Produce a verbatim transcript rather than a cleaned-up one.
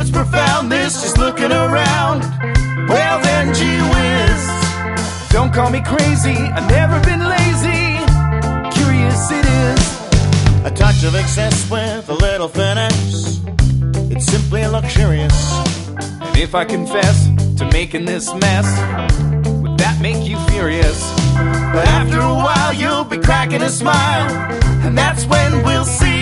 It's profound, this just looking around. Well then, gee whiz, don't call me crazy, I've never been lazy. Curious it is. A touch of excess with a little finesse. It's simply luxurious. And if I confess to making this mess, would that make you furious? But after a while you'll be cracking a smile, and that's when we'll see